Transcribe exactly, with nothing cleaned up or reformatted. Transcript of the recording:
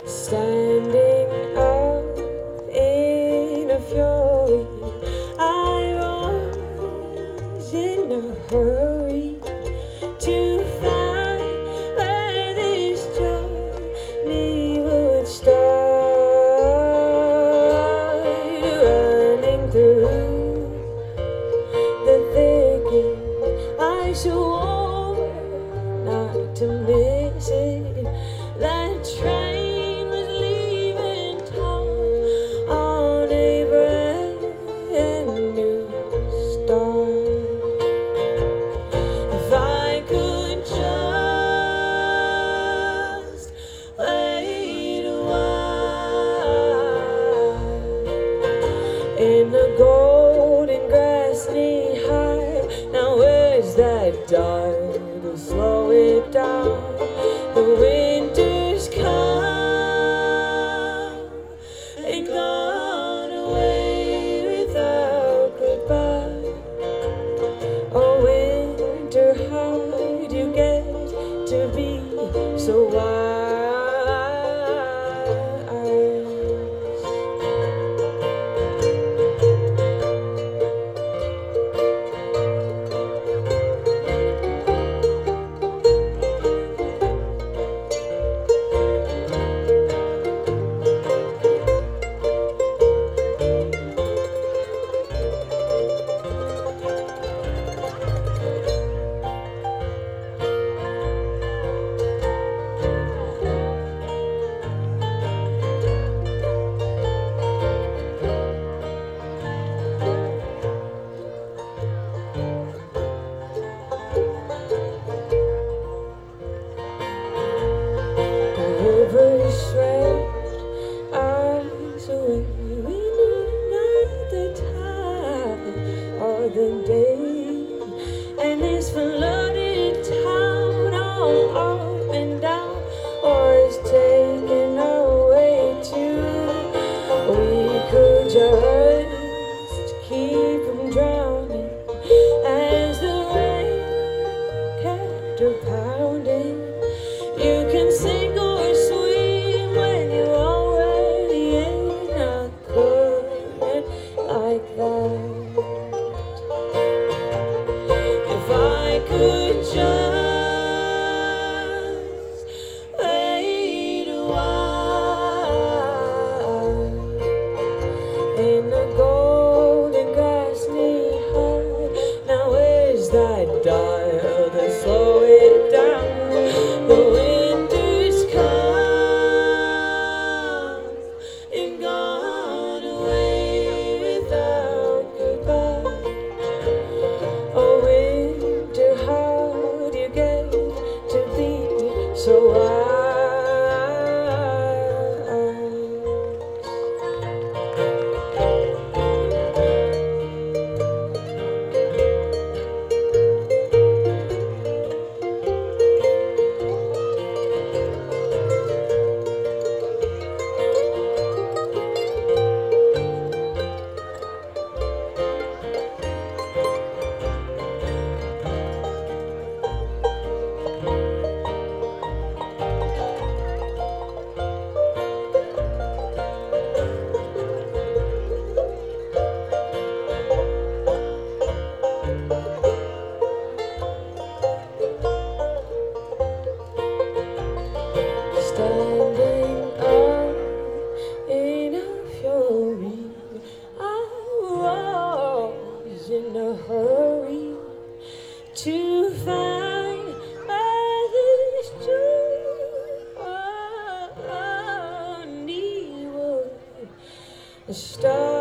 Standing up in a fury, I was in a hurry to find where this journey would start. Running through the thicket, I swore not to miss it. That train was leaving town on a brand new start. If I could just wait a while in the golden grass knee high. Now where's that dial to slow it down? The winter's come and gone away without goodbye. Oh winter, how'd you get to be so wise? Rivers swept us away. We knew not the time or the day, and this flooded town all up and down was taken away too. We could just keep from drowning as the rain kept pounding. You can sing or swim when you're already in a current like that. If I could just wait a while in the golden grass knee high. Now where's that dial to slow it down? The winter's come and gone away without goodbye. Oh winter, how'd you get to be so wise? Standing up in a fury, I was in a hurry to find where this journey would start.